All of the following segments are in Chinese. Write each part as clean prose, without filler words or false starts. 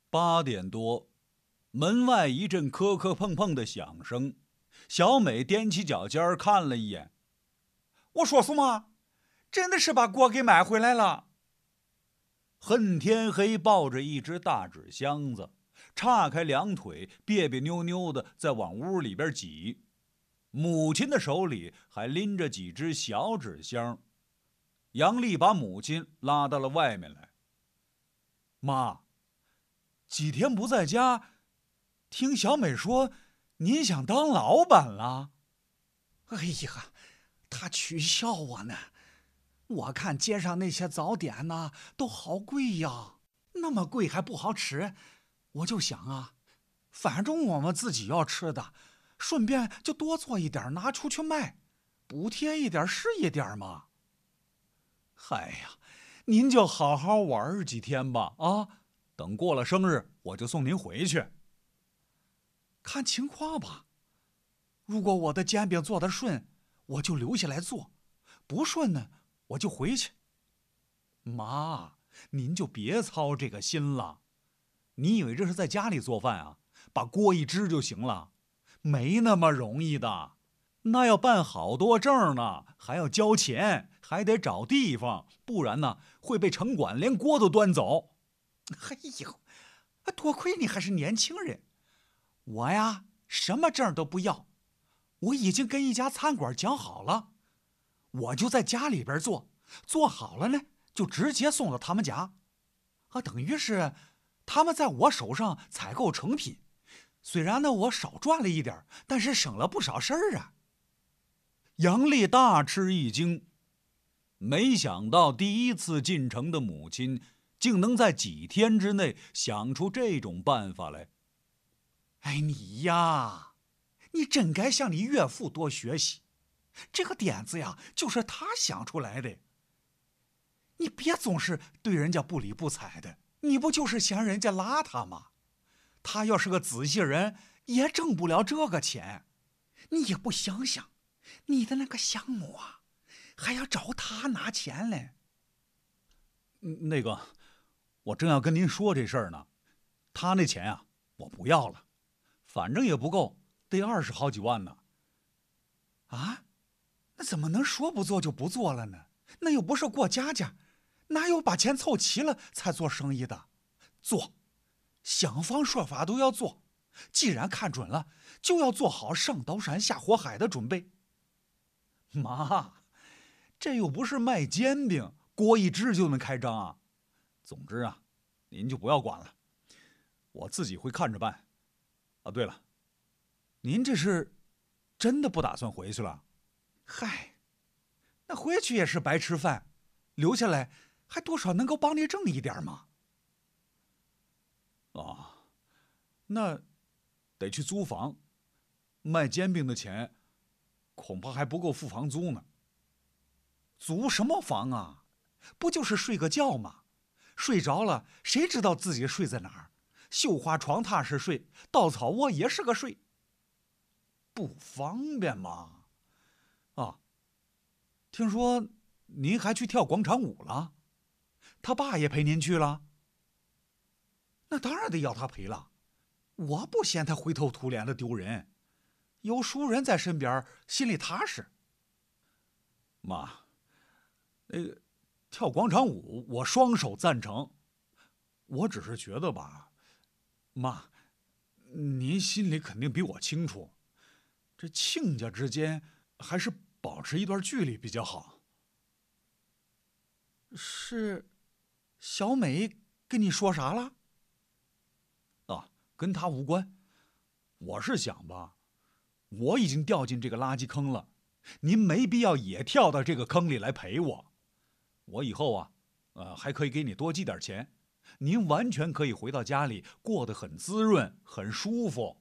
8点多，门外一阵磕磕碰碰的响声。小美踮起脚尖看了一眼， 我说什么？真的是把锅给买回来了。 恨天黑抱着一只大纸箱子，叉开两腿，别别扭扭的在往屋里边挤。母亲的手里还拎着几只小纸箱。杨丽把母亲拉到了外面来。妈，几天不在家，听小美说您想当老板了。 哎呀，他取笑我呢。我看街上那些早点呢都好贵呀，那么贵还不好吃。我就想啊，反正我们自己要吃的，顺便就多做一点拿出去卖，补贴一点是一点嘛。 嗨呀，您就好好玩几天吧啊！等过了生日，我就送您回去。 看情况吧，如果我的煎饼做得顺，我就留下来做；不顺呢，我就回去。 妈，您就别操这个心了。你以为这是在家里做饭啊？把锅一支就行了？没那么容易的，那要办好多证呢，还要交钱，还得找地方，不然呢会被城管连锅都端走。 哎呦，多亏你还是年轻人，我呀什么证都不要，我已经跟一家餐馆讲好了，我就在家里边做，做好了呢就直接送到他们家，等于是他们在我手上采购成品。虽然呢我少赚了一点，但是省了不少事儿啊。 杨丽大吃一惊，没想到第一次进城的母亲竟能在几天之内想出这种办法来。 哎，你呀，你真该向你岳父多学习，这个点子呀就是他想出来的。你别总是对人家不理不睬的，你不就是嫌人家邋遢吗？他要是个仔细人，也挣不了这个钱。你也不想想，你的那个项目啊，还要找他拿钱嘞。 那个，我正要跟您说这事儿呢。他那钱啊，我不要了，反正也不够，得20好几万呢。 啊？那怎么能说不做就不做了呢？那又不是过家家，哪有把钱凑齐了才做生意的？做，想方设法都要做。既然看准了，就要做好上刀山下火海的准备。 妈，这又不是卖煎饼，锅一支就能开张啊。总之啊，您就不要管了，我自己会看着办。啊，对了，您这是真的不打算回去了？ 嗨，那回去也是白吃饭，留下来还多少能够帮你挣一点嘛。 啊，那得去租房，卖煎饼的钱恐怕还不够付房租呢。 租什么房啊？不就是睡个觉吗？睡着了，谁知道自己睡在哪儿？绣花床榻是睡，稻草窝也是个睡， 不方便嘛。啊，听说您还去跳广场舞了？他爸也陪您去了？ 那当然得要他陪了。我不嫌他灰头土脸的丢人，有熟人在身边，心里踏实。 妈，那个跳广场舞我双手赞成，我只是觉得吧，妈，您心里肯定比我清楚，这亲家之间还是保持一段距离比较好。 是小美跟你说啥了？ 啊，跟他无关。我是想吧，我已经掉进这个垃圾坑了，您没必要也跳到这个坑里来陪我。我以后啊，还可以给你多寄点钱，您完全可以回到家里过得很滋润，很舒服。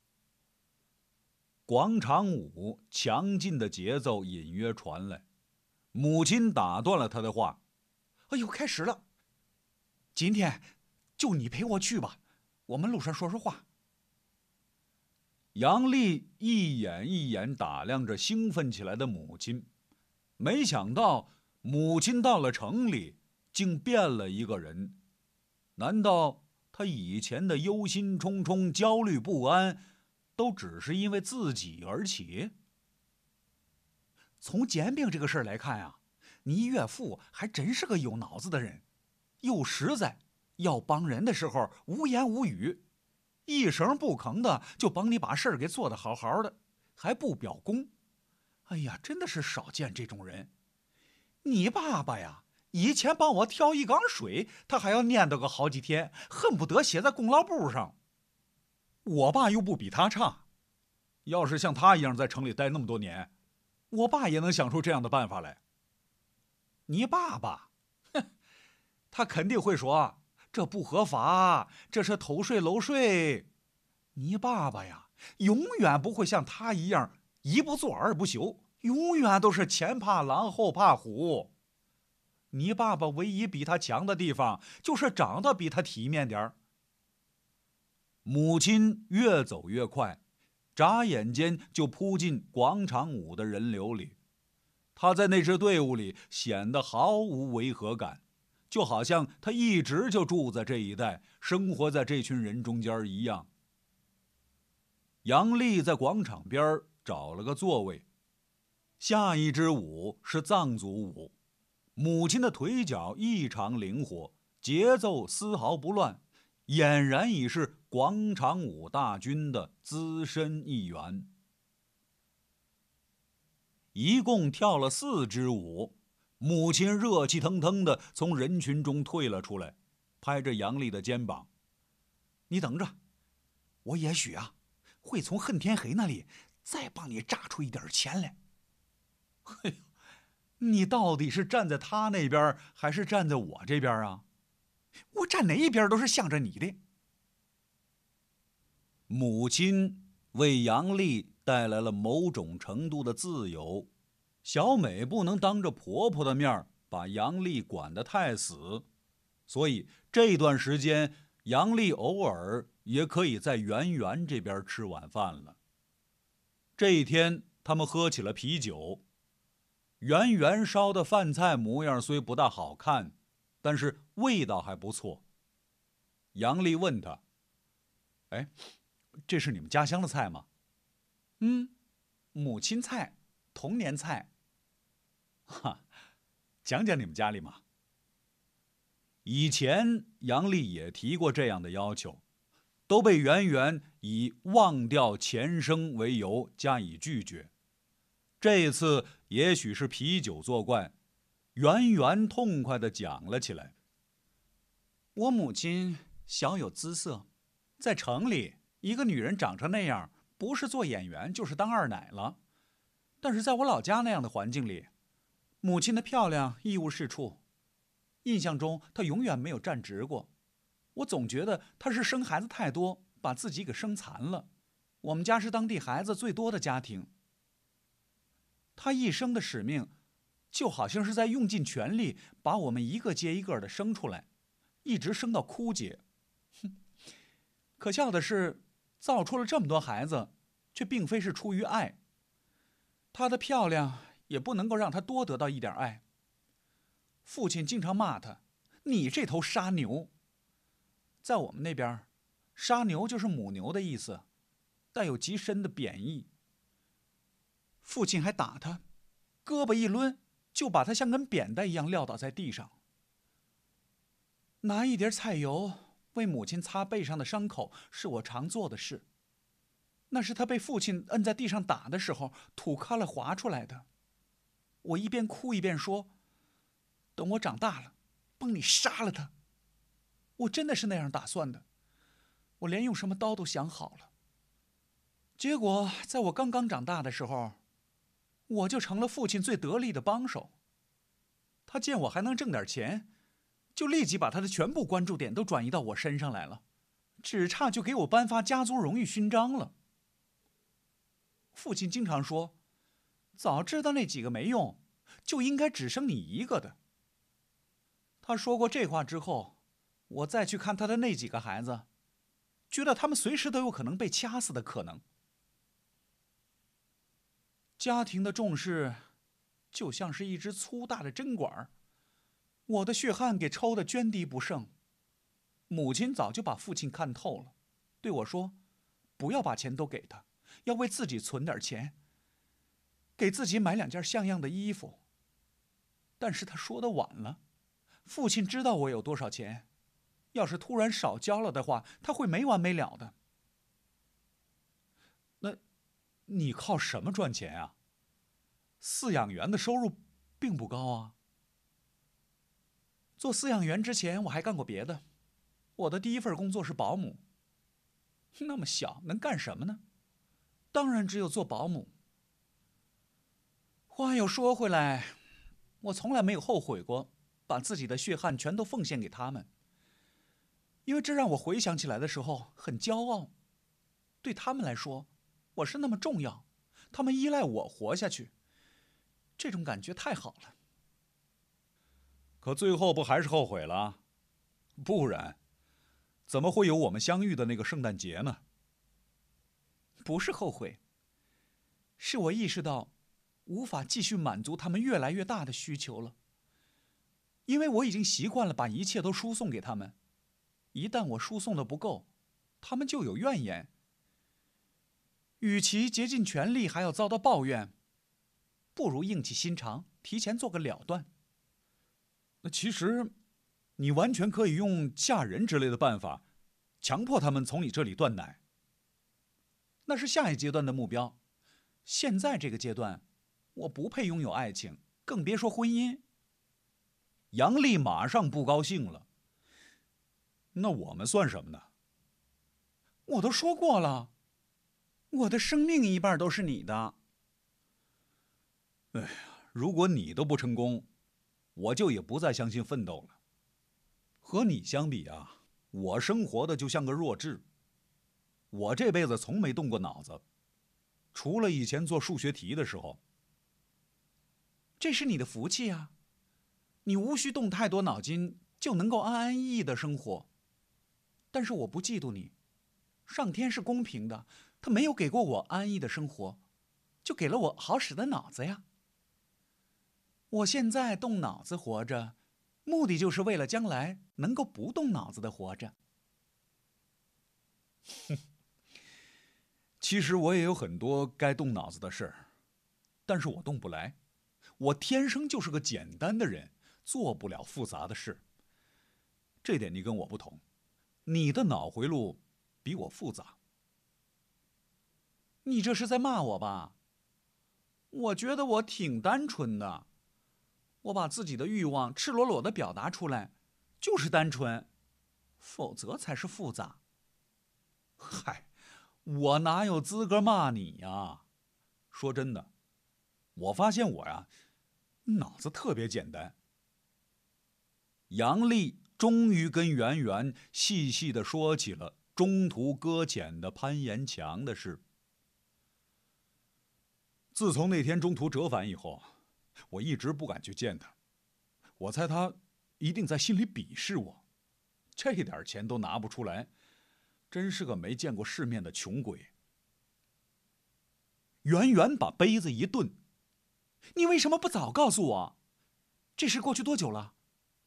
广场舞强劲的节奏隐约传来，母亲打断了他的话：“ 哎呦，开始了！今天就你陪我去吧，我们路上说说话。” 杨丽一眼一眼打量着兴奋起来的母亲，没想到母亲到了城里竟变了一个人。难道他以前的忧心忡忡、焦虑不安，都只是因为自己而起。 从煎饼这个事儿来看呀，你岳父还真是个有脑子的人，又实在，要帮人的时候无言无语，一声不吭的就帮你把事儿给做得好好的，还不表功。哎呀，真的是少见这种人。你爸爸呀，以前帮我挑一缸水，他还要念叨个好几天，恨不得写在功劳簿上。 我爸又不比他差，要是像他一样在城里待那么多年，我爸也能想出这样的办法来。 你爸爸，哼，他肯定会说这不合法，这是偷税漏税。你爸爸呀，永远不会像他一样一不做二不休，永远都是前怕狼后怕虎。你爸爸唯一比他强的地方，就是长得比他体面点儿。 母亲越走越快，眨眼间就扑进广场舞的人流里。他在那支队伍里显得毫无违和感，就好像他一直就住在这一带，生活在这群人中间一样。杨丽在广场边找了个座位。下一支舞是藏族舞，母亲的腿脚异常灵活，节奏丝毫不乱，俨然已是广场舞大军的资深一员。一共跳了4支舞，母亲热气腾腾地从人群中退了出来，拍着杨丽的肩膀：“ 你等着，我也许会从恨天黑那里再帮你榨出一点钱来。” 嘿呦，你到底是站在他那边还是站在我这边啊？ 我站哪一边都是向着你的。 母亲为杨丽带来了某种程度的自由，小美不能当着婆婆的面把杨丽管得太死，所以这段时间杨丽偶尔也可以在圆圆这边吃晚饭了。这一天他们喝起了啤酒，圆圆烧的饭菜模样虽不大好看，但是味道还不错。杨丽问他：“哎，这是你们家乡的菜吗？”“ 母亲菜，童年菜。”“ 哈，讲讲你们家里嘛。”以前杨丽也提过这样的要求，都被圆圆以忘掉前生为由加以拒绝。这一次也许是啤酒作怪，圆圆痛快地讲了起来：“ 我母亲小有姿色，在城里一个女人长成那样，不是做演员就是当二奶了。但是在我老家那样的环境里，母亲的漂亮一无是处。印象中她永远没有站直过，我总觉得她是生孩子太多，把自己给生残了。我们家是当地孩子最多的家庭。她一生的使命，就好像是在用尽全力把我们一个接一个的生出来，一直生到枯竭。可笑的是，造出了这么多孩子，却并非是出于爱。她的漂亮也不能够让她多得到一点爱。父亲经常骂她：“你这头杀牛。”在我们那边，杀牛就是母牛的意思，带有极深的贬义。父亲还打她，胳膊一抡，就把她像根扁担一样撂倒在地上。拿一碟菜油为母亲擦背上的伤口是我常做的事。那是她被父亲摁在地上打的时候土咖了划出来的。我一边哭一边说：“等我长大了，帮你杀了他。”我真的是那样打算的，我连用什么刀都想好了。结果在我刚刚长大的时候，我就成了父亲最得力的帮手。他见我还能挣点钱，就立即把他的全部关注点都转移到我身上来了，只差就给我颁发家族荣誉勋章了。父亲经常说，早知道那几个没用，就应该只生你一个的。他说过这话之后，我再去看他的那几个孩子，觉得他们随时都有可能被掐死的可能。家庭的重视就像是一支粗大的针管，我的血汗给抽得涓滴不剩。 母亲早就把父亲看透了，对我说，不要把钱都给他，要为自己存点钱，给自己买2件像样的衣服。但是他说的晚了，父亲知道我有多少钱，要是突然少交了的话，他会没完没了的。 那，你靠什么赚钱啊？饲养员的收入并不高啊。 做饲养员之前，我还干过别的。我的第一份工作是保姆。那么小，能干什么呢？当然只有做保姆。话又说回来，我从来没有后悔过把自己的血汗全都奉献给他们，因为这让我回想起来的时候很骄傲。对他们来说，我是那么重要，他们依赖我活下去，这种感觉太好了。 可最后不还是后悔了？不然，怎么会有我们相遇的那个圣诞节呢？ 不是后悔，是我意识到无法继续满足他们越来越大的需求了。因为我已经习惯了把一切都输送给他们，一旦我输送的不够，他们就有怨言。与其竭尽全力还要遭到抱怨，不如硬起心肠，提前做个了断。 那其实，你完全可以用嫁人之类的办法，强迫他们从你这里断奶。 那是下一阶段的目标。现在这个阶段，我不配拥有爱情，更别说婚姻。 杨丽马上不高兴了。那我们算什么呢？ 我都说过了，我的生命一半都是你的。 哎呀，如果你都不成功，我就也不再相信奋斗了。和你相比啊，我生活的就像个弱智。我这辈子从没动过脑子，除了以前做数学题的时候。 这是你的福气啊，你无需动太多脑筋，就能够安安逸逸的生活。但是我不嫉妒你，上天是公平的，他没有给过我安逸的生活，就给了我好使的脑子呀。我现在动脑子活着，目的就是为了将来能够不动脑子的活着。 其实我也有很多该动脑子的事儿，但是我动不来。我天生就是个简单的人，做不了复杂的事。这点你跟我不同，你的脑回路比我复杂。 你这是在骂我吧？我觉得我挺单纯的，我把自己的欲望赤裸裸地表达出来，就是单纯，否则才是复杂。 嗨，我哪有资格骂你呀？说真的，我发现我呀，脑子特别简单。杨丽终于跟圆圆细细地说起了中途搁浅的攀岩墙的事。自从那天中途折返以后，我一直不敢去见他。我猜他一定在心里鄙视我，这点钱都拿不出来，真是个没见过世面的穷鬼。圆圆把杯子一顿：“ 你为什么不早告诉我？这事过去多久了？”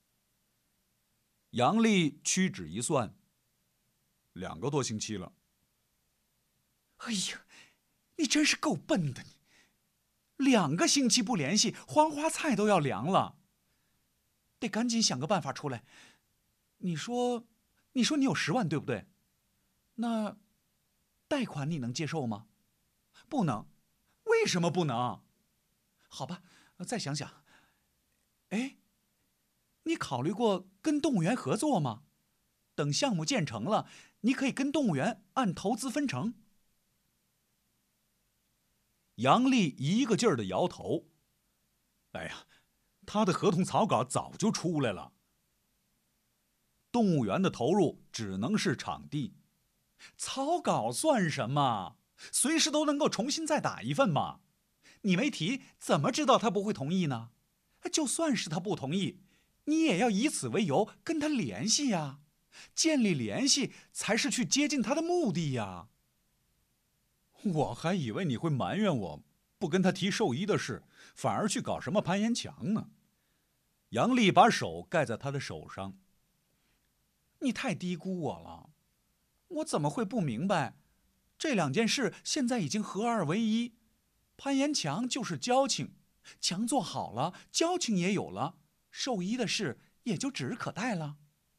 杨丽屈指一算，2个多星期了。 哎呀，你真是够笨的你！2个星期不联系，黄花菜都要凉了。得赶紧想个办法出来。你说你有10万，对不对？那贷款你能接受吗？不能。为什么不能？好吧，再想想。哎，你考虑过跟动物园合作吗？等项目建成了，你可以跟动物园按投资分成。 杨丽一个劲儿地摇头。哎呀，他的合同草稿早就出来了。动物园的投入只能是场地， 草稿算什么？随时都能够重新再打一份嘛。你没提，怎么知道他不会同意呢？就算是他不同意，你也要以此为由跟他联系呀。建立联系才是去接近他的目的呀。 我还以为你会埋怨我不跟他提兽医的事，反而去搞什么攀岩墙呢。杨丽把手盖在他的手上。 你太低估我了，我怎么会不明白？这两件事现在已经合二为一，攀岩墙就是交情，墙做好了，交情也有了，兽医的事也就指日可待了。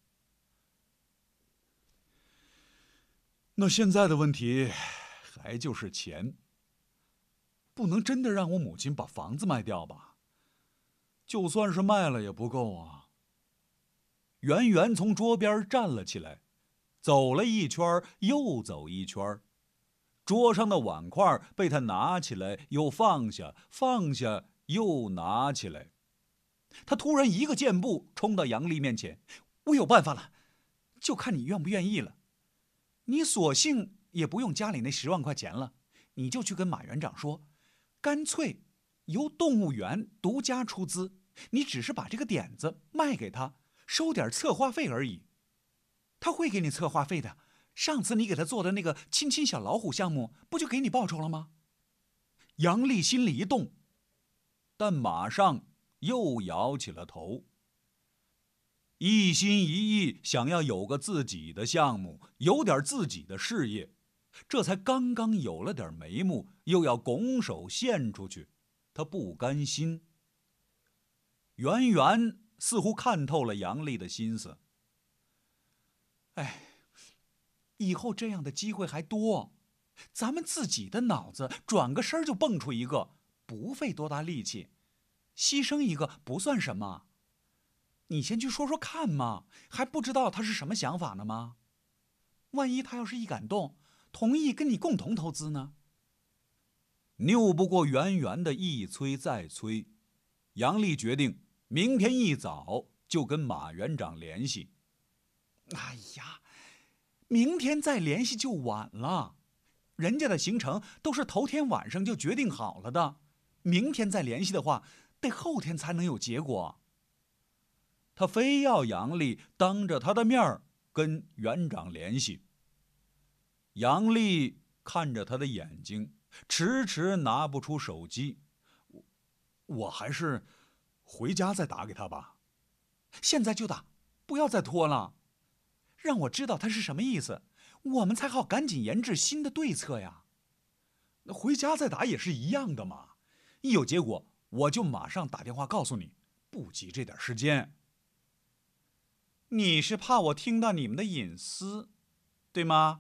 那现在的问题还就是钱，不能真的让我母亲把房子卖掉吧？就算是卖了也不够啊。圆圆从桌边站了起来，走了一圈又走一圈，桌上的碗筷被他拿起来又放下，放下又拿起来。他突然一个箭步冲到杨丽面前：“ 我有办法了，就看你愿不愿意了。你索性也不用家里那10万块钱了，你就去跟马园长说，干脆由动物园独家出资，你只是把这个点子卖给他，收点策划费而已。他会给你策划费的。上次你给他做的那个亲亲小老虎项目，不就给你报酬了吗？” 杨丽心里一动，但马上又摇起了头。一心一意想要有个自己的项目，有点自己的事业，这才刚刚有了点眉目，又要拱手献出去，他不甘心。圆圆似乎看透了杨丽的心思。 哎，以后这样的机会还多，咱们自己的脑子转个身就蹦出一个，不费多大力气，牺牲一个不算什么。你先去说说看嘛，还不知道他是什么想法呢吗？万一他要是一感动，同意跟你共同投资呢？ 拗不过圆圆的一催再催，杨丽决定明天一早就跟马园长联系。 哎呀，明天再联系就晚了，人家的行程都是头天晚上就决定好了的，明天再联系的话，得后天才能有结果。 他非要杨丽当着他的面跟园长联系。杨丽看着他的眼睛，迟迟拿不出手机。我还是回家再打给他吧。 现在就打，不要再拖了，让我知道他是什么意思，我们才好赶紧研制新的对策呀。 回家再打也是一样的嘛，一有结果我就马上打电话告诉你，不急这点时间。 你是怕我听到你们的隐私，对吗？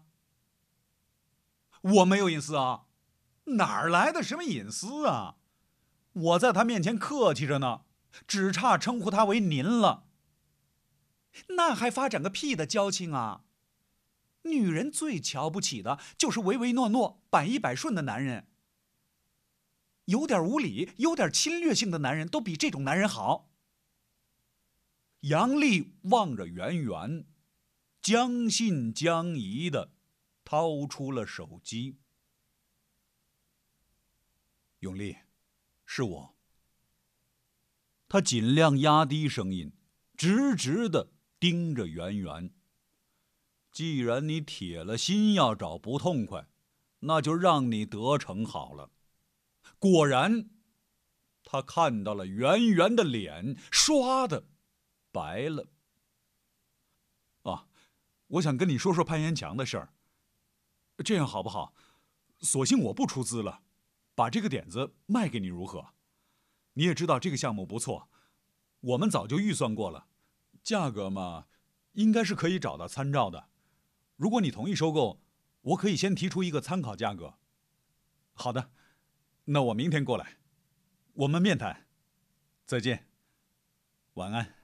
我没有隐私啊，哪儿来的什么隐私啊？我在他面前客气着呢，只差称呼他为您了。 那还发展个屁的交情啊！女人最瞧不起的就是唯唯诺诺、百依百顺的男人，有点无理、有点侵略性的男人都比这种男人好。 杨丽望着圆圆，将信将疑的掏出了手机。永丽，是我。他尽量压低声音，直直的盯着圆圆。既然你铁了心要找不痛快，那就让你得逞好了。果然，他看到了圆圆的脸，唰的白了。啊，我想跟你说说攀岩墙的事儿。这样好不好？索性我不出资了，把这个点子卖给你如何？你也知道这个项目不错，我们早就预算过了，价格嘛，应该是可以找到参照的。如果你同意收购，我可以先提出一个参考价格。好的，那我明天过来，我们面谈。再见，晚安。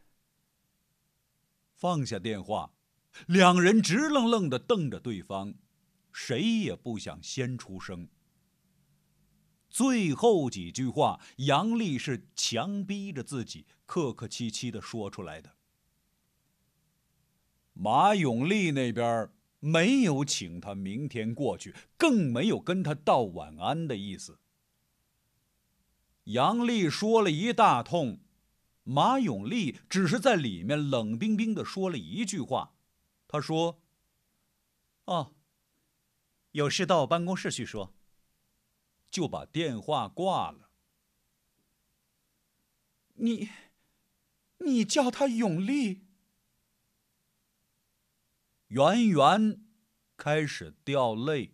放下电话，两人直愣愣地瞪着对方，谁也不想先出声。最后几句话，杨丽是强逼着自己客客气气地说出来的。马永利那边没有请他明天过去，更没有跟他道晚安的意思。杨丽说了一大通，马永利只是在里面冷冰冰地说了一句话，他说：“ 哦，有事到我办公室去说。” 就把电话挂了。 你叫他永利？ 圆圆开始掉泪。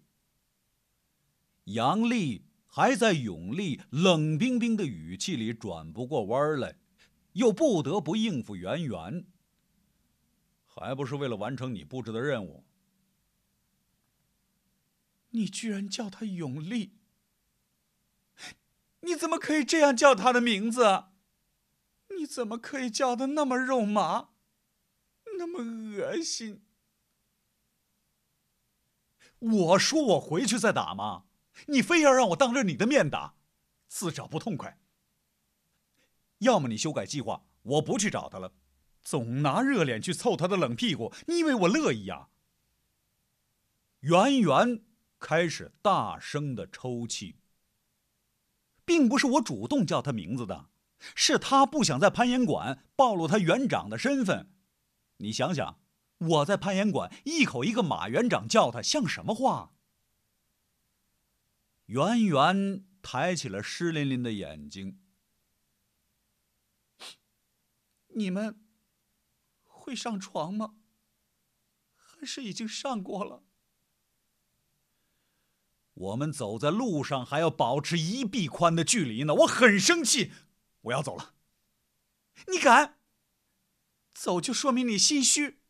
杨丽还在永丽冷冰冰的语气里转不过弯来，又不得不应付圆圆。还不是为了完成你布置的任务？ 你居然叫他永丽？你怎么可以这样叫他的名字？你怎么可以叫得那么肉麻，那么恶心？ 我说我回去再打吗？你非要让我当着你的面打，自找不痛快。要么你修改计划，我不去找他了。总拿热脸去凑他的冷屁股，你以为我乐意呀？圆圆开始大声的抽泣。并不是我主动叫他名字的，是他不想在攀岩馆暴露他园长的身份。你想想，我在攀岩馆一口一个马园长叫他，像什么话？圆圆抬起了湿淋淋的眼睛。 你们会上床吗？还是已经上过了？ 我们走在路上还要保持1臂宽的距离呢，我很生气，我要走了。 你敢？走就说明你心虚。